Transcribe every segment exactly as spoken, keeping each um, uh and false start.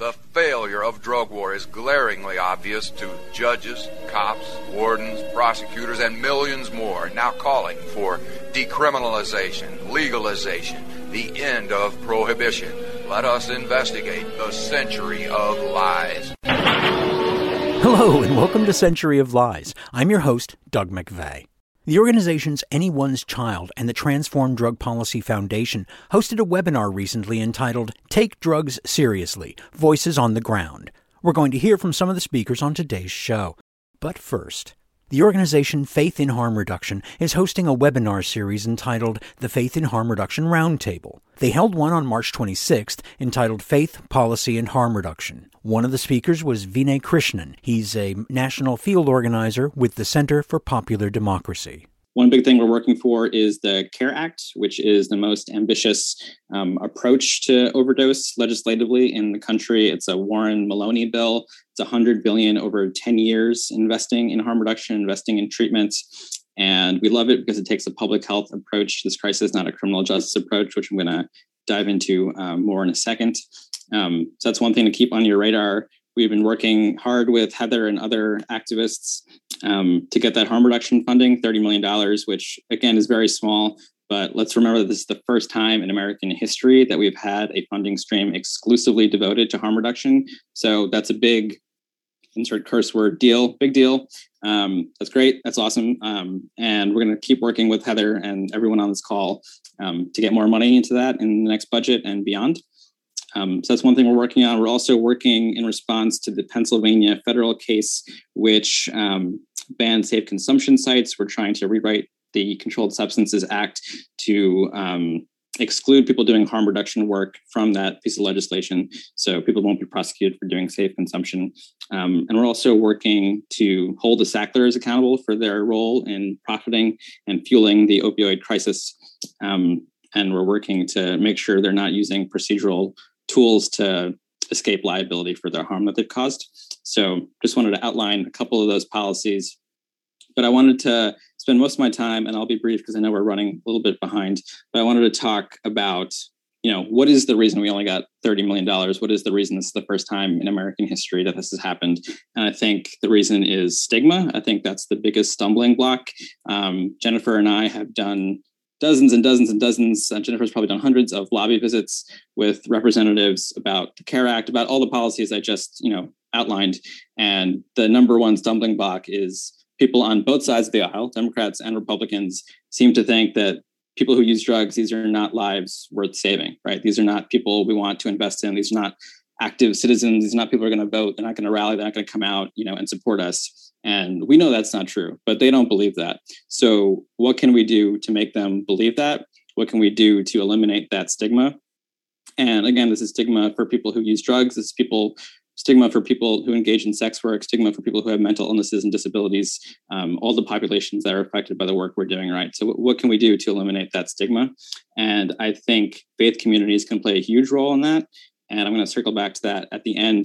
The failure of drug war is glaringly obvious to judges, cops, wardens, prosecutors, and millions more now calling for decriminalization, legalization, the end of prohibition. Let us investigate the century of lies. Hello, and welcome to Century of Lies. I'm your host, Doug McVeigh. The organizations Anyone's Child and the Transform Drug Policy Foundation hosted a webinar recently entitled Take Drugs Seriously, Voices on the Ground. We're going to hear from some of the speakers on today's show. But first, the organization Faith in Harm Reduction is hosting a webinar series entitled the Faith in Harm Reduction Roundtable. They held one on March twenty-sixth entitled Faith, Policy, and Harm Reduction. One of the speakers was Vinay Krishnan. He's a national field organizer with the Center for Popular Democracy. One big thing we're working for is the CARE Act, which is the most ambitious um, approach to overdose legislatively in the country. It's a Warren-Maloney bill. It's one hundred billion dollars over ten years investing in harm reduction, investing in treatments. And we love it because it takes a public health approach to this crisis, not a criminal justice approach, which I'm going to dive into um, more in a second. Um, so that's one thing to keep on your radar. We've been working hard with Heather and other activists um, to get that harm reduction funding, thirty million dollars, which again is very small. But let's remember that this is the first time in American history that we've had a funding stream exclusively devoted to harm reduction. So that's a big, insert curse word, deal, big deal. Um, that's great. That's awesome. Um, and we're going to keep working with Heather and everyone on this call um, to get more money into that in the next budget and beyond. Um, so that's one thing we're working on. We're also working in response to the Pennsylvania federal case, which um, banned safe consumption sites. We're trying to rewrite the Controlled Substances Act to um, exclude people doing harm reduction work from that piece of legislation, so people won't be prosecuted for doing safe consumption. Um, and we're also working to hold the Sacklers accountable for their role in profiting and fueling the opioid crisis. Um, and we're working to make sure they're not using procedural tools to escape liability for their harm that they've caused. So just wanted to outline a couple of those policies. But I wanted to spend most of my time, and I'll be brief because I know we're running a little bit behind, but I wanted to talk about, you know, what is the reason we only got thirty million dollars? What is the reason this is the first time in American history that this has happened? And I think the reason is stigma. I think that's the biggest stumbling block. Um, Jennifer and I have done dozens and dozens and dozens. Uh, Jennifer's probably done hundreds of lobby visits with representatives about the CARE Act, about all the policies I just, you know, outlined. And the number one stumbling block is people on both sides of the aisle, Democrats and Republicans, seem to think that people who use drugs, these are not lives worth saving, right? These are not people we want to invest in. These are not active citizens. These are not people who are going to vote. They're not going to rally. They're not going to come out, you know, and support us. And we know that's not true, but they don't believe that. So what can we do to make them believe that? What can we do to eliminate that stigma? And again, this is stigma for people who use drugs. This is people stigma for people who engage in sex work, stigma for people who have mental illnesses and disabilities, um, all the populations that are affected by the work we're doing, right? So w- what can we do to eliminate that stigma? And I think faith communities can play a huge role in that. And I'm going to circle back to that at the end.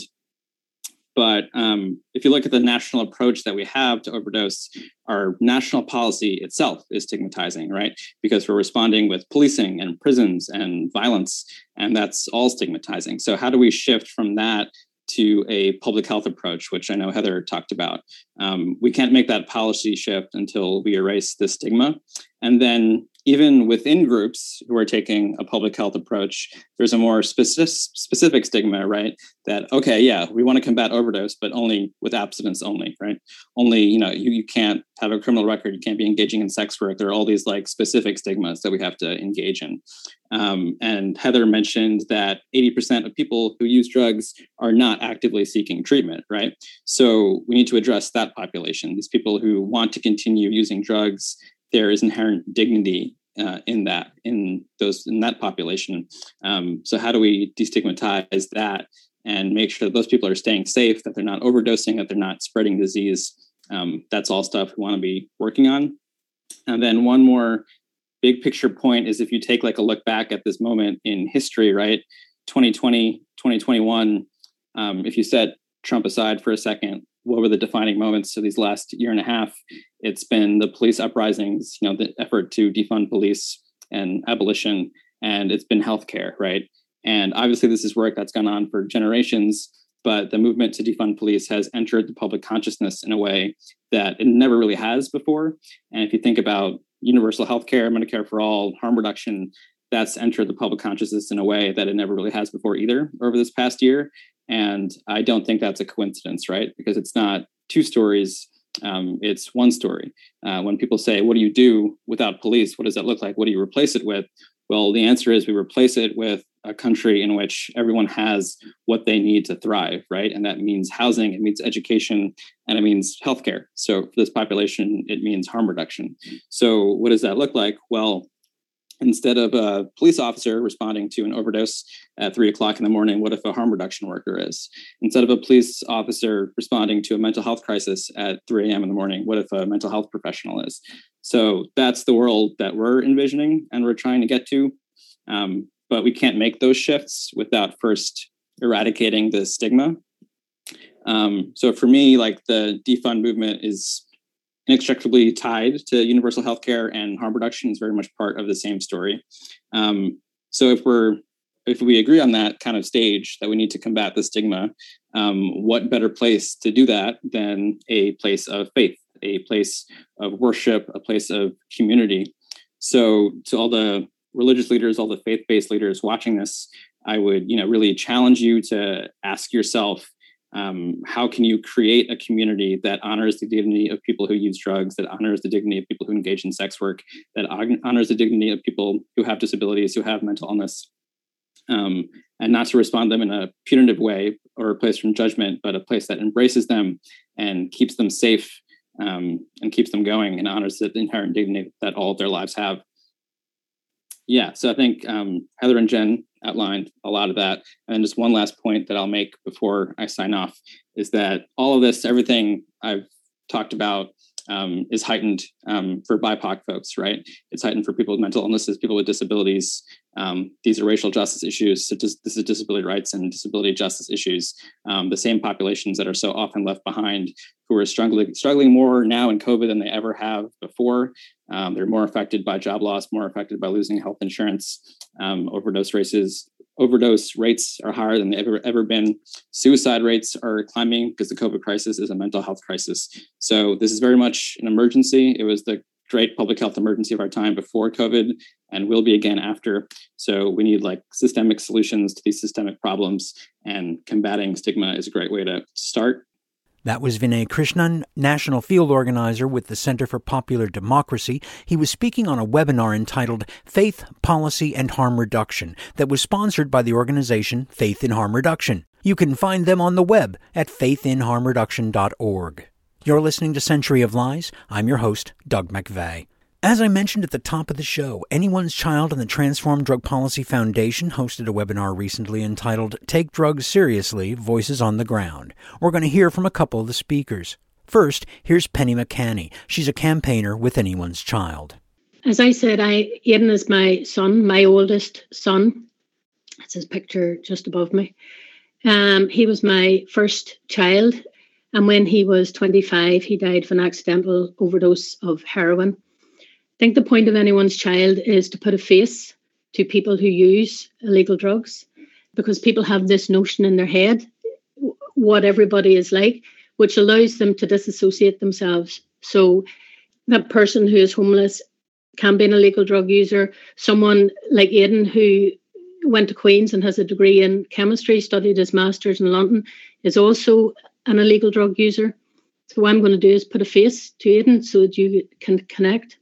But um, if you look at the national approach that we have to overdose, our national policy itself is stigmatizing, right? Because we're responding with policing and prisons and violence, and that's all stigmatizing. So how do we shift from that to a public health approach, which I know Heather talked about? Um, we can't make that policy shift until we erase the stigma. And then even within groups who are taking a public health approach, there's a more specific, specific stigma, right? That, okay, yeah, we want to combat overdose, but only with abstinence only, right? Only, you know, you, you can't have a criminal record, you can't be engaging in sex work. There are all these like specific stigmas that we have to engage in. Um, and Heather mentioned that eighty percent of people who use drugs are not actively seeking treatment, right? So we need to address that population. These people who want to continue using drugs, there is inherent dignity uh, in that, in those, in that population. Um, so how do we destigmatize that and make sure that those people are staying safe, that they're not overdosing, that they're not spreading disease? Um, that's all stuff we want to be working on. And then one more big picture point is if you take like a look back at this moment in history, right? twenty twenty, twenty twenty-one, um, if you set Trump aside for a second, what were the defining moments of these last year and a half? It's been the police uprisings, you know, the effort to defund police and abolition, and it's been healthcare, right? And obviously, this is work that's gone on for generations, but the movement to defund police has entered the public consciousness in a way that it never really has before. And if you think about universal healthcare, Medicare for all, harm reduction, that's entered the public consciousness in a way that it never really has before either over this past year. And I don't think that's a coincidence, right? Because it's not two stories, um, it's one story. Uh, when people say, what do you do without police? What does that look like? What do you replace it with? Well, the answer is we replace it with a country in which everyone has what they need to thrive, right? And that means housing, it means education, and it means healthcare. So for this population, it means harm reduction. So what does that look like? Well, instead of a police officer responding to an overdose at three o'clock in the morning, what if a harm reduction worker is? Instead of a police officer responding to a mental health crisis at three a.m. in the morning, what if a mental health professional is? So that's the world that we're envisioning and we're trying to get to. Um, but we can't make those shifts without first eradicating the stigma. Um, so for me, like the defund movement is inextricably tied to universal healthcare, and harm reduction is very much part of the same story. Um, so if we're if we agree on that kind of stage that we need to combat the stigma, um, what better place to do that than a place of faith, a place of worship, a place of community? So to all the religious leaders, all the faith-based leaders watching this, I would, you know, really challenge you to ask yourself, Um, how can you create a community that honors the dignity of people who use drugs, that honors the dignity of people who engage in sex work, that honors the dignity of people who have disabilities, who have mental illness, um, and not to respond to them in a punitive way or a place from judgment, but a place that embraces them and keeps them safe um, and keeps them going and honors the inherent dignity that all of their lives have. Yeah, so I think um, Heather and Jen outlined a lot of that. And just one last point that I'll make before I sign off is that all of this, everything I've talked about um, is heightened um, for B I P O C folks, right? It's heightened for people with mental illnesses, people with disabilities. Um, these are racial justice issues. So this is disability rights and disability justice issues. Um, the same populations that are so often left behind, who are struggling struggling more now in COVID than they ever have before. Um, they're more affected by job loss, more affected by losing health insurance. Um, overdose races, overdose rates are higher than they've ever, ever been. Suicide rates are climbing because the COVID crisis is a mental health crisis. So this is very much an emergency. It was the great public health emergency of our time before COVID and will be again after. So we need like systemic solutions to these systemic problems, and combating stigma is a great way to start. That was Vinay Krishnan, National Field Organizer with the Center for Popular Democracy. He was speaking on a webinar entitled Faith, Policy, and Harm Reduction that was sponsored by the organization Faith in Harm Reduction. You can find them on the web at faith in harm reduction dot org. You're listening to Century of Lies. I'm your host, Doug McVeigh. As I mentioned at the top of the show, Anyone's Child and the Transformed Drug Policy Foundation hosted a webinar recently entitled Take Drugs Seriously, Voices on the Ground. We're going to hear from a couple of the speakers. First, here's Penny McCanny. She's a campaigner with Anyone's Child. As I said, I Aidan is my son, my oldest son. That's his picture just above me. Um, he was my first child, and when he was twenty-five, he died of an accidental overdose of heroin. I think the point of Anyone's Child is to put a face to people who use illegal drugs, because people have this notion in their head what everybody is like, which allows them to disassociate themselves. So that person who is homeless can be an illegal drug user. Someone like Aidan, who went to Queen's and has a degree in chemistry, studied his master's in London, is also an illegal drug user. So what I'm going to do is put a face to Aidan so that you can connect.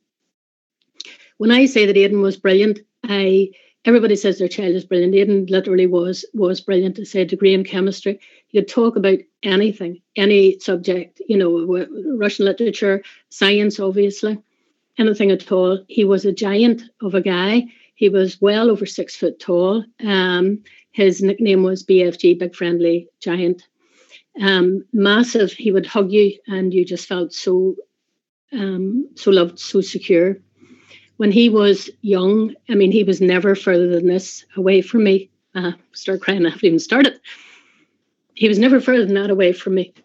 When I say that Aidan was brilliant, I everybody says their child is brilliant. Aidan literally was was brilliant. To say a degree in chemistry, he could talk about anything, any subject, you know, Russian literature, science, obviously, anything at all. He was a giant of a guy. He was well over six foot tall. Um, his nickname was B F G, Big Friendly Giant. Um, massive. He would hug you, and you just felt so, um, so loved, so secure. When he was young, I mean, he was never further than this away from me. Uh, start crying, I haven't even started. He was never further than that away from me.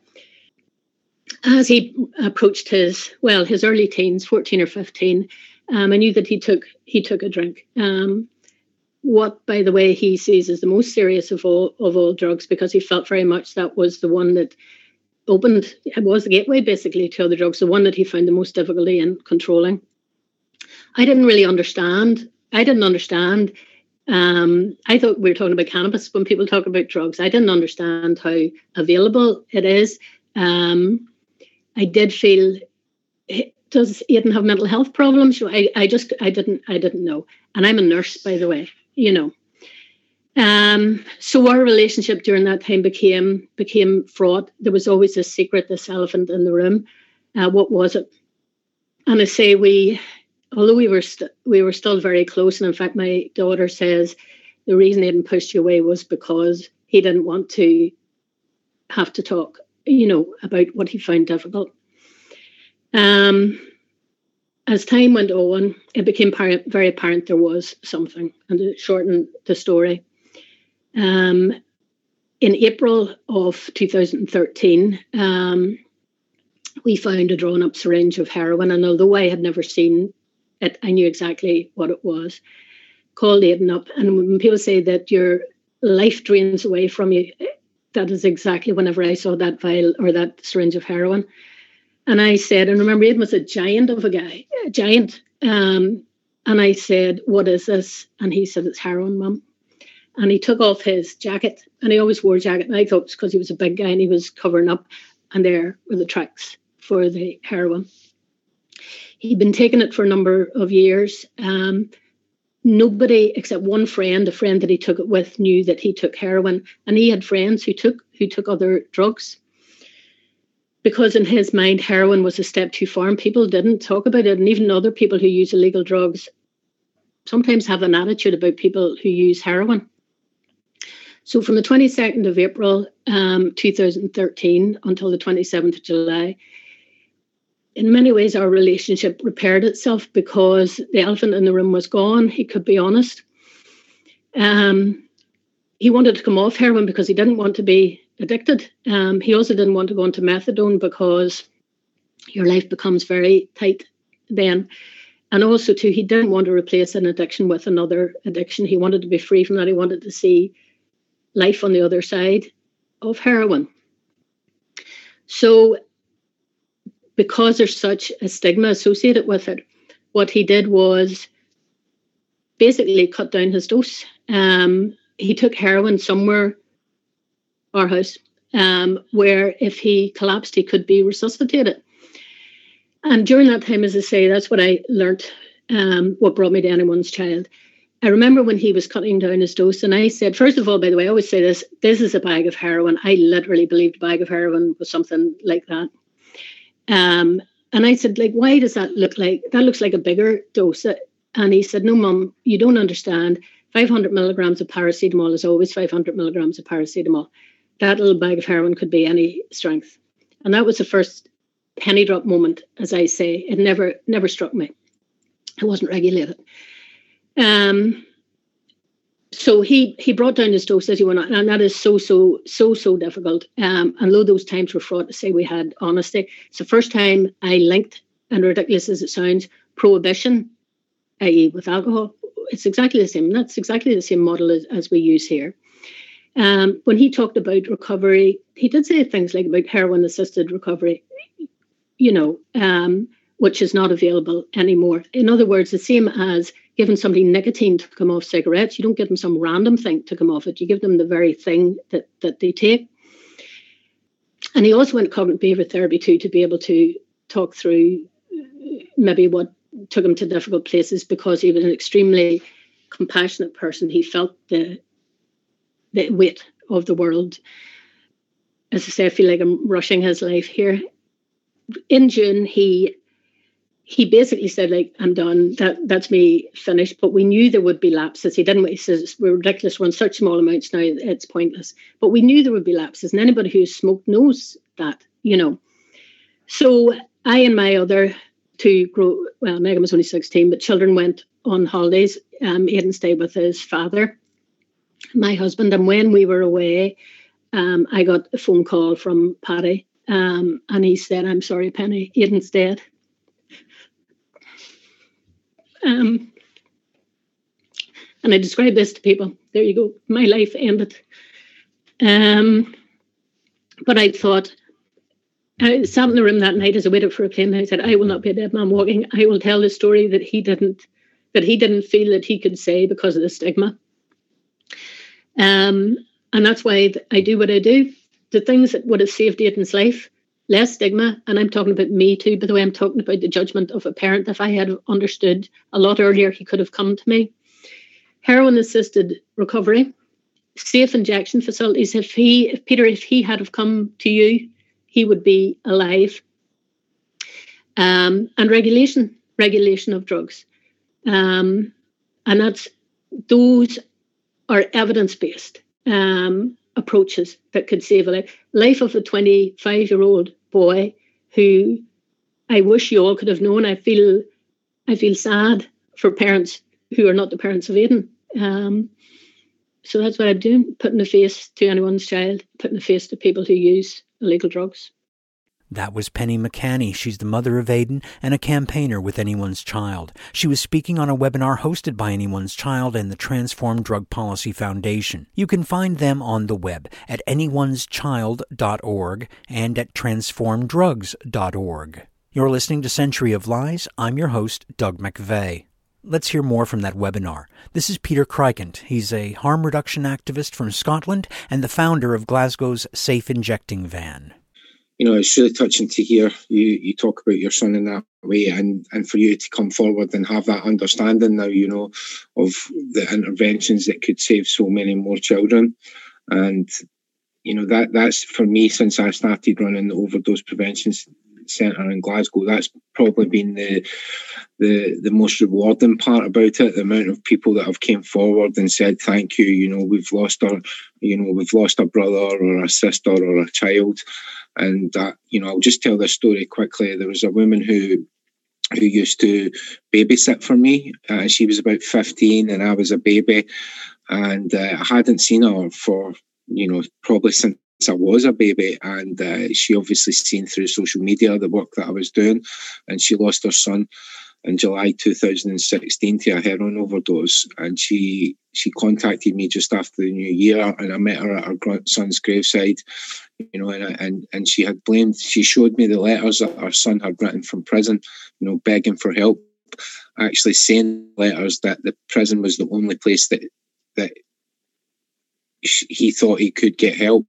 As he approached his, well, his early teens, fourteen or fifteen, um, I knew that he took he took a drink. Um, what, by the way, he sees as the most serious of all of all drugs, because he felt very much that was the one that opened, it was the gateway basically to other drugs, the one that he found the most difficulty in controlling. I didn't really understand. I didn't understand. Um, I thought we were talking about cannabis when people talk about drugs. I didn't understand how available it is. Um, I did feel, does Aidan have mental health problems? I, I just, I didn't, I didn't know. And I'm a nurse, by the way, you know. Um, so our relationship during that time became became fraught. There was always this secret, this elephant in the room. Uh, what was it? And I say we, although we were st- we were still very close. And in fact, my daughter says the reason Aidan pushed you away was because he didn't want to have to talk, you know, about what he found difficult. Um, as time went on, it became par- very apparent there was something, and to shorten the story. Um, in April of two thousand thirteen, um, we found a drawn-up syringe of heroin, and although I had never seen it, I knew exactly what it was. Called Aidan up, and when people say that your life drains away from you, that is exactly whenever I saw that vial or that syringe of heroin. And I said, and remember, Aidan was a giant of a guy, a giant. Um, and I said, "What is this?" And he said, "It's heroin, Mum." And he took off his jacket, and he always wore a jacket. And I thought it was because he was a big guy and he was covering up. And there were the tracks for the heroin. He'd been taking it for a number of years. Um, nobody except one friend, a friend that he took it with, knew that he took heroin. And he had friends who took who took other drugs. Because in his mind, heroin was a step too far, and people didn't talk about it. And even other people who use illegal drugs sometimes have an attitude about people who use heroin. So from the twenty-second of April, um, two thousand thirteen until the twenty-seventh of July, in many ways, our relationship repaired itself because the elephant in the room was gone. He could be honest. Um, he wanted to come off heroin because he didn't want to be addicted. Um, he also didn't want to go into methadone because your life becomes very tight then. And also, too, he didn't want to replace an addiction with another addiction. He wanted to be free from that. He wanted to see life on the other side of heroin. So because there's such a stigma associated with it, what he did was basically cut down his dose. Um, he took heroin somewhere, our house, um, where if he collapsed, he could be resuscitated. And during that time, as I say, that's what I learnt, um, what brought me to Anyone's Child. I remember when he was cutting down his dose, and I said, first of all, by the way, I always say this, this is a bag of heroin. I literally believed a bag of heroin was something like that. Um, and I said, like, why does that look like, that looks like a bigger dose. And he said, no, Mum, you don't understand. five hundred milligrams of paracetamol is always five hundred milligrams of paracetamol. That little bag of heroin could be any strength. And that was the first penny drop moment, as I say. It never, never struck me. It wasn't regulated. Um, so he he brought down his dose as he went on, and that is so, so, so, so difficult. Um, and though those times were fraught, to say we had honesty. It's the first time I linked, and ridiculous as it sounds, prohibition, that is with alcohol. It's exactly the same. That's exactly the same model as, as we use here. Um, when he talked about recovery, he did say things like about heroin-assisted recovery, you know, um, which is not available anymore. In other words, the same as giving somebody nicotine to come off cigarettes. You don't give them some random thing to come off it. You give them the very thing that, that they take. And he also went cognitive behavior therapy too, to be able to talk through maybe what took him to difficult places, because he was an extremely compassionate person. He felt the the weight of the world. As I say, I feel like I'm rushing his life here. In June, he he basically said, like, I'm done. That that's me finished. But we knew there would be lapses. He didn't. He says we're ridiculous. We're in such small amounts now. It's pointless. But we knew there would be lapses, and anybody who's smoked knows that. You know. So I and my other two grow. Well, Megan was only sixteen, but children went on holidays. Um, Aidan stayed with his father, my husband, and when we were away, um, I got a phone call from Paddy, um, and he said, "I'm sorry, Penny, Aidan's dead." Um, And I describe this to people. There you go. My life ended. Um, but I thought, I sat in the room that night as I waited for a plane. And I said, I will not be a dead man walking. I will tell the story that he didn't, that he didn't feel that he could say because of the stigma. Um, and that's why I do what I do. The things that would have saved Aidan's life, less stigma, and I'm talking about me too, by the way, I'm talking about the judgment of a parent. If I had understood a lot earlier, he could have come to me. Heroin-assisted recovery, safe injection facilities. If he, if Peter, if he had have come to you, he would be alive. Um, and regulation, regulation of drugs. Um, and that's, those are evidence-based um, approaches that could save a life. Life of a twenty-five-year-old boy who I wish you all could have known. I feel, I feel sad for parents who are not the parents of Aidan. Um, so that's what I'm doing, putting a face to anyone's child, putting a face to people who use illegal drugs. That was Penny McCanny. She's the mother of Aidan and a campaigner with Anyone's Child. She was speaking on a webinar hosted by Anyone's Child and the Transform Drug Policy Foundation. You can find them on the web at anyone's child dot org and at transform drugs dot org. You're listening to Century of Lies. I'm your host, Doug McVeigh. Let's hear more from that webinar. This is Peter Crikent. He's a harm reduction activist from Scotland and the founder of Glasgow's Safe Injecting Van. You know, it's really touching to hear you, you talk about your son in that way, and, and for you to come forward and have that understanding now, you know, of the interventions that could save so many more children. And, you know, that that's for me, since I started running the overdose prevention centre in Glasgow, that's probably been the the the most rewarding part about it. The amount of people that have came forward and said thank you. You know, we've lost our, you know, we've lost a brother or a sister or a child, and uh, you know, I'll just tell this story quickly. There was a woman who who used to babysit for me. Uh, she was about fifteen, and I was a baby, and uh, I hadn't seen her for, you know, probably since I was a baby, and uh, she obviously seen through social media the work that I was doing, and she lost her son in July two thousand sixteen to a heroin overdose, and she she contacted me just after the new year, and I met her at her son's graveside, you know, and and and she had blamed, she showed me the letters that her son had written from prison, you know, begging for help, actually saying letters that the prison was the only place that that he thought he could get help.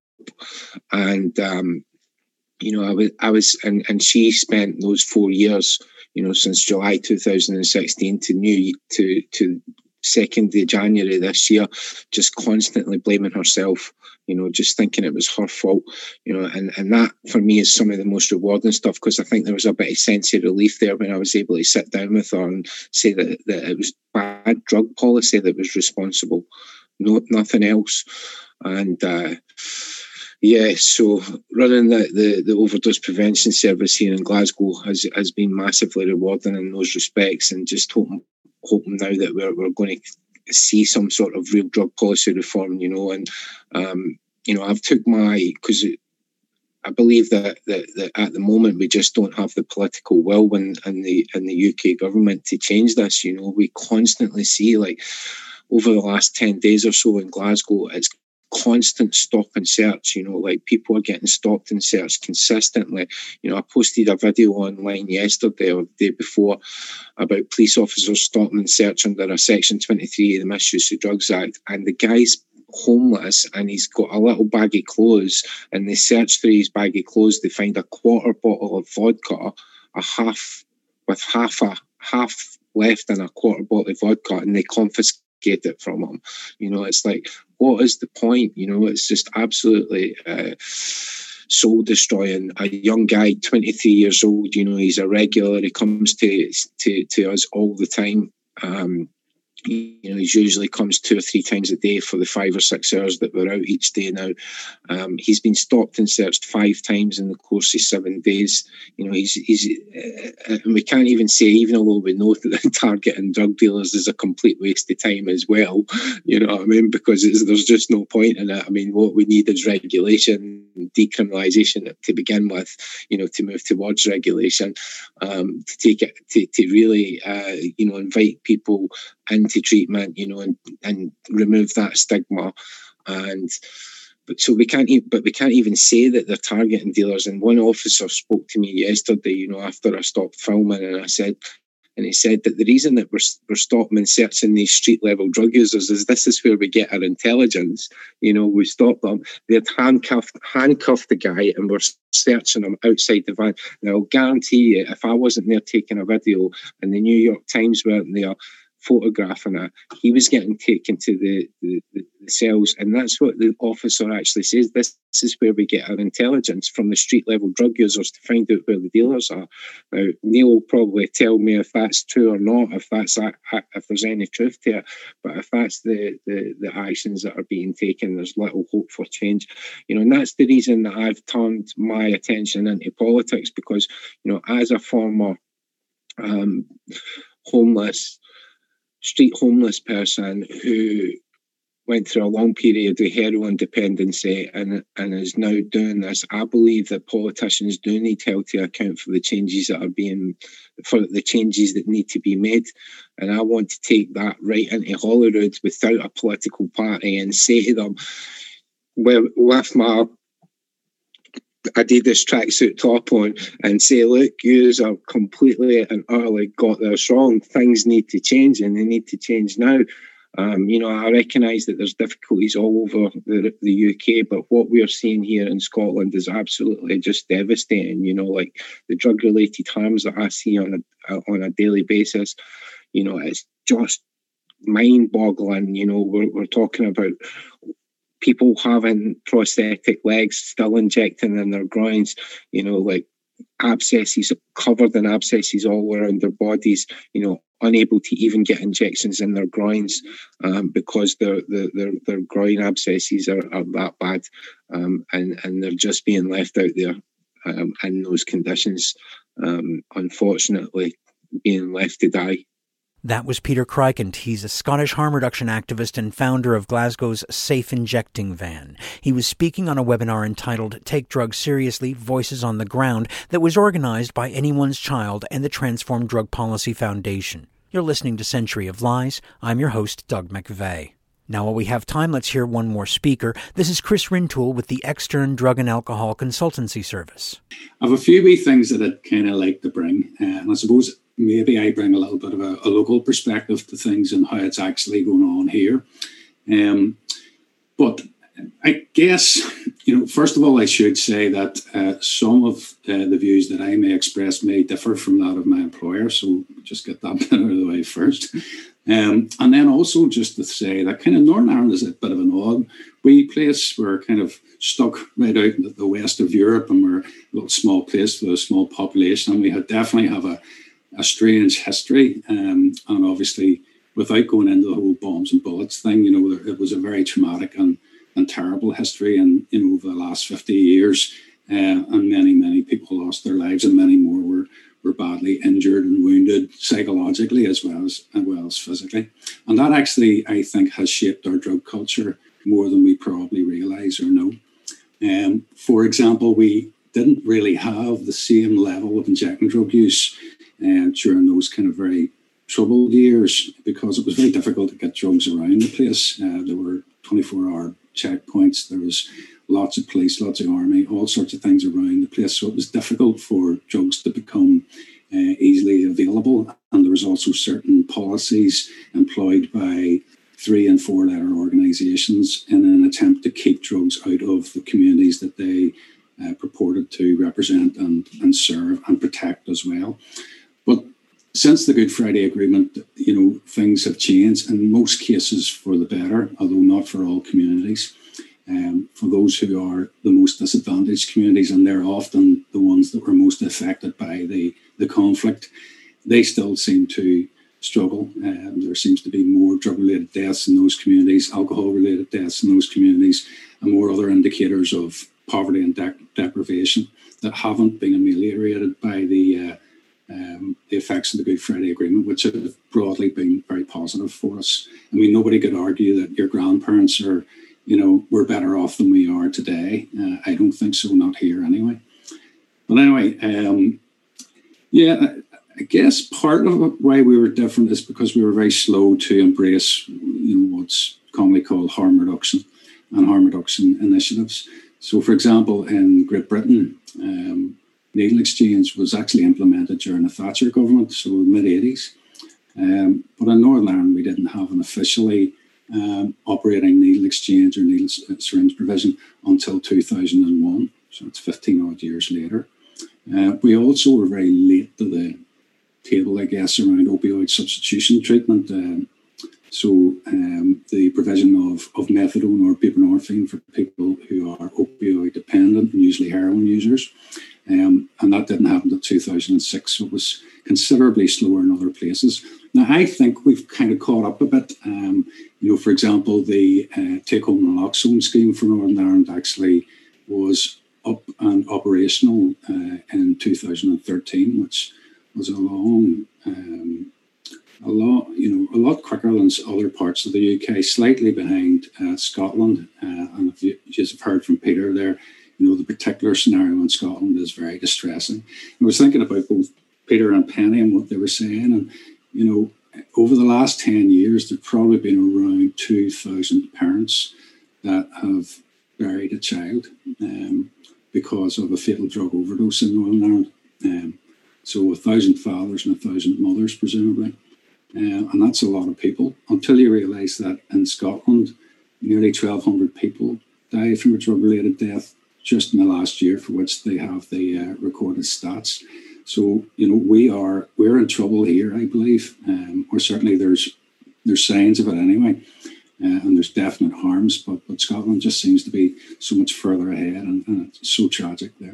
And um, you know, I was, I was, and, and she spent those four years, you know, since July two thousand sixteen to New to to second of January this year, just constantly blaming herself. You know, just thinking it was her fault. You know, and and that for me is some of the most rewarding stuff, because I think there was a bit of sense of relief there when I was able to sit down with her and say that that it was bad drug policy that was responsible, no nothing else. And uh, yeah, so running the, the, the overdose prevention service here in Glasgow has has been massively rewarding in those respects, and just hoping hoping now that we're we're going to see some sort of real drug policy reform, you know. And um, you know, I've took my, because I believe that, that that at the moment we just don't have the political will in, in the in the U K government to change this. You know, we constantly see, like, over the last ten days or so in Glasgow, it's constant stop and search, you know, like people are getting stopped and searched consistently. You know, I posted a video online yesterday or the day before about police officers stopping and search under a section twenty-three of the Misuse of Drugs Act, and the guy's homeless and he's got a little bag of clothes, and they search through his bag of clothes, they find a quarter bottle of vodka, a half with half a half left in a quarter bottle of vodka, and they confiscate it from him. You know, it's like, what is the point? You know, it's just absolutely uh, soul destroying. A young guy, twenty-three years old, you know, he's a regular. He comes to to, to us all the time. Um, you know, he usually comes two or three times a day for the five or six hours that we're out each day now. Um, he's been stopped and searched five times in the course of seven days. You know, he's, he's uh, and we can't even say, even although we know that targeting drug dealers is a complete waste of time as well, you know what I mean? Because it's, there's just no point in it. I mean, what we need is regulation, decriminalisation to begin with, you know, to move towards regulation, um, to take it, to, to really, uh, you know, invite people into treatment, you know, and, and remove that stigma. And but so we can't, e- but we can't even say that they're targeting dealers. And one officer spoke to me yesterday, you know, after I stopped filming, and I said, and he said that the reason that we're we're stopping and searching these street level drug users is this is where we get our intelligence. You know, we stop them. They'd handcuffed handcuffed the guy, and we're searching him outside the van. Now, I'll guarantee you, if I wasn't there taking a video, and the New York Times weren't there photographing it, he was getting taken to the, the, the cells. And that's what the officer actually says. This, this is where we get our intelligence, from the street level drug users, to find out where the dealers are. Now, Neil will probably tell me if that's true or not, if that's if there's any truth to it. But if that's the, the, the actions that are being taken, there's little hope for change. You know, and that's the reason that I've turned my attention into politics, because, you know, as a former um, homeless street homeless person who went through a long period of heroin dependency and and is now doing this, I believe that politicians do need help to account for the changes that are being, for the changes that need to be made. And I want to take that right into Holyrood without a political party and say to them, well, with my Adidas tracksuit top on, and say, look, yous are completely and utterly got this wrong. Things need to change, and they need to change now. Um, you know, I recognise that there's difficulties all over the, the U K, but what we're seeing here in Scotland is absolutely just devastating. You know, like the drug-related harms that I see on a on a daily basis. You know, it's just mind-boggling. You know, we're we're talking about people having prosthetic legs, still injecting in their groins, you know, like abscesses, covered in abscesses all around their bodies, you know, unable to even get injections in their groins um, because their, their their their groin abscesses are, are that bad, um, and, and they're just being left out there um, in those conditions, um, unfortunately, being left to die. That was Peter Crikent. He's a Scottish harm reduction activist and founder of Glasgow's Safe Injecting Van. He was speaking on a webinar entitled Take Drugs Seriously, Voices on the Ground, that was organized by Anyone's Child and the Transform Drug Policy Foundation. You're listening to Century of Lies. I'm your host, Doug McVeigh. Now, while we have time, let's hear one more speaker. This is Chris Rintoul with the Extern Drug and Alcohol Consultancy Service. I have a few wee things that I'd kind of like to bring, uh, and I suppose maybe I bring a little bit of a, a local perspective to things and how it's actually going on here. Um, but I guess, you know, first of all, I should say that uh, some of uh, the views that I may express may differ from that of my employer. So just get that bit out of the way first. Um, and then also just to say that kind of Northern Ireland is a bit of an odd wee place. We're kind of stuck right out in the west of Europe, and we're a little small place with a small population. And we have definitely have a a strange history, um, and obviously without going into the whole bombs and bullets thing, you know, it was a very traumatic and, and terrible history, and you know, over the last fifty years, uh, and many many people lost their lives, and many more were were badly injured and wounded psychologically as well as as well as physically, and that actually I think has shaped our drug culture more than we probably realise or know. Um, for example, we didn't really have the same level of injecting drug use Uh, during those kind of very troubled years, because it was very difficult to get drugs around the place. Uh, there were twenty-four hour checkpoints, there was lots of police, lots of army, all sorts of things around the place. So it was difficult for drugs to become uh, easily available. And there was also certain policies employed by three and four letter organisations in an attempt to keep drugs out of the communities that they uh, purported to represent and, and serve and protect as well. But since the Good Friday Agreement, you know, things have changed in most cases for the better, although not for all communities. Um, for those who are the most disadvantaged communities, and they're often the ones that were most affected by the, the conflict, they still seem to struggle. Um, there seems to be more drug-related deaths in those communities, alcohol-related deaths in those communities, and more other indicators of poverty and de- deprivation that haven't been ameliorated by the uh, Um, the effects of the Good Friday Agreement, which have broadly been very positive for us. I mean, nobody could argue that your grandparents are, you know, we're better off than we are today. Uh, I don't think so, not here anyway. But anyway, um, yeah, I guess part of why we were different is because we were very slow to embrace, you know, what's commonly called harm reduction and harm reduction initiatives. So, for example, in Great Britain, um, needle exchange was actually implemented during the Thatcher government, so mid eighties. Um, but in Northern Ireland, we didn't have an officially um, operating needle exchange or needle syringe provision until two thousand one. So it's fifteen odd years later. Uh, we also were very late to the table, I guess, around opioid substitution treatment. Uh, so um, the provision of, of methadone or buprenorphine for people who are opioid dependent and usually heroin users. Um, and that didn't happen until two thousand six, so it was considerably slower in other places. Now, I think we've kind of caught up a bit. Um, you know, for example, the uh, take-home naloxone scheme for Northern Ireland actually was up and operational uh, in two thousand thirteen, which was a long, um, a lot, you know, a lot quicker than other parts of the U K, slightly behind uh, Scotland. Uh, and if you just have heard from Peter there, you know, the particular scenario in Scotland is very distressing. I was thinking about both Peter and Penny and what they were saying, and you know, over the last ten years, there've probably been around two thousand parents that have buried a child um, because of a fatal drug overdose in Northern Ireland. Um, so a thousand fathers and a thousand mothers, presumably. Uh, and that's a lot of people, until you realise that in Scotland, nearly twelve hundred people died from a drug-related death just in the last year, for which they have the uh, recorded stats. So, you know, we are, we're in trouble here, I believe, um, or certainly there's there's signs of it anyway, uh, and there's definite harms, but, but Scotland just seems to be so much further ahead, and, and it's so tragic there.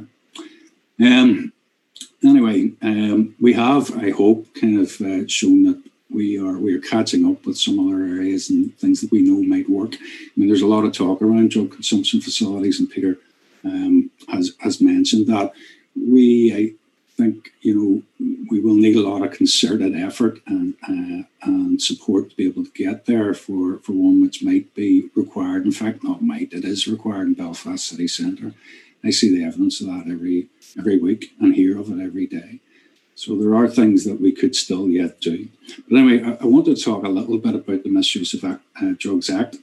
Um, anyway, um, we have, I hope, kind of uh, shown that we are we are catching up with some other areas and things that we know might work. I mean, there's a lot of talk around drug consumption facilities, and Peter um, has, has mentioned that. We, I think, you know, we will need a lot of concerted effort and uh, and support to be able to get there for, for one which might be required. In fact, not might, it is required in Belfast city centre. I see the evidence of that every every week and hear of it every day. So there are things that we could still yet do. But anyway, I, I want to talk a little bit about the Misuse of uh, Drugs Act.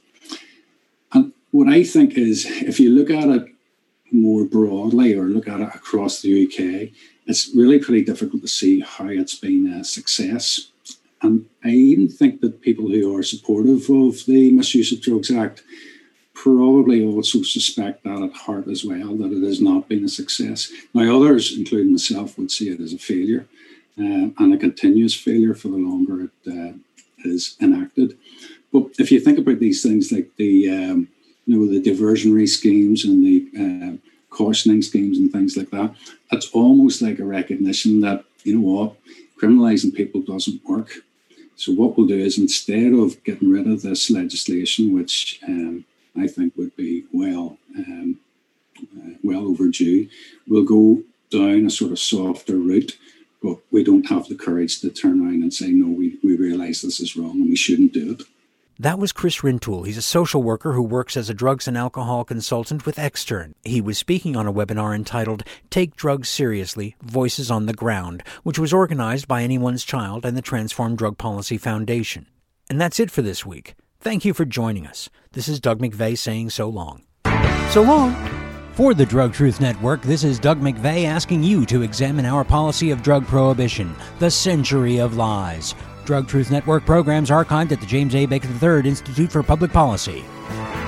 And what I think is, if you look at it more broadly or look at it across the U K, it's really pretty difficult to see how it's been a success. And I even think that people who are supportive of the Misuse of Drugs Act probably also suspect that at heart as well, that it has not been a success. Now, others, including myself, would see it as a failure uh, and a continuous failure for the longer it uh, is enacted. But if you think about these things like the, um, you know, the diversionary schemes and the uh, cautioning schemes and things like that, it's almost like a recognition that, you know what, criminalising people doesn't work. So what we'll do is, instead of getting rid of this legislation, which um, I think would be well um, uh, well overdue, we'll go down a sort of softer route, but we don't have the courage to turn around and say, no, we, we realise this is wrong and we shouldn't do it. That was Chris Rintoul. He's a social worker who works as a drugs and alcohol consultant with Extern. He was speaking on a webinar entitled Take Drugs Seriously, Voices on the Ground, which was organized by Anyone's Child and the Transform Drug Policy Foundation. And that's it for this week. Thank you for joining us. This is Doug McVeigh saying so long. So long! For the Drug Truth Network, this is Doug McVeigh asking you to examine our policy of drug prohibition, the century of lies. Drug Truth Network programs archived at the James A. Baker the third Institute for Public Policy.